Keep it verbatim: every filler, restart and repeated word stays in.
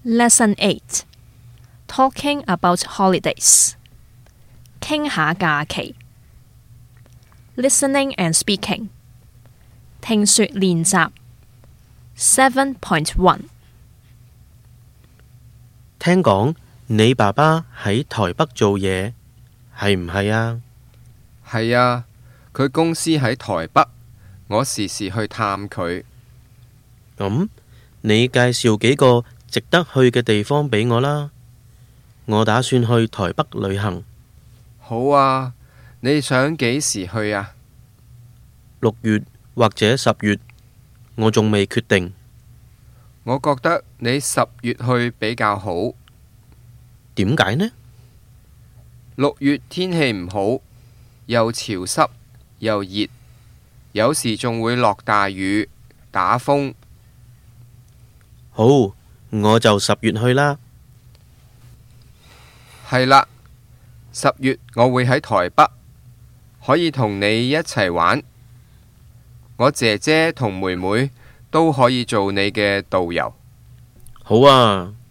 Lesson eight Talking about holidays 傾下假期 Listening and speaking 聽說練習 seven point one 聽講你爸爸喺台北做嘢，係唔係啊？ 係啊，佢公司喺台北，我時時去探佢。 咁你介紹幾個值得去嘅地方俾我啦，我打算去台北旅行。 好啊，你想幾時去啊？ 六月或者十月，我仲未決定。 我覺得你十月去比較好。 點解呢？ 六月天氣唔好，又潮濕又熱，有時仲會落大雨、打風。 好，我就十月去啦。 係啦，十月我會喺台北，可以同你一齊玩。我姐姐同妹妹都可以做你嘅導遊。 好啊。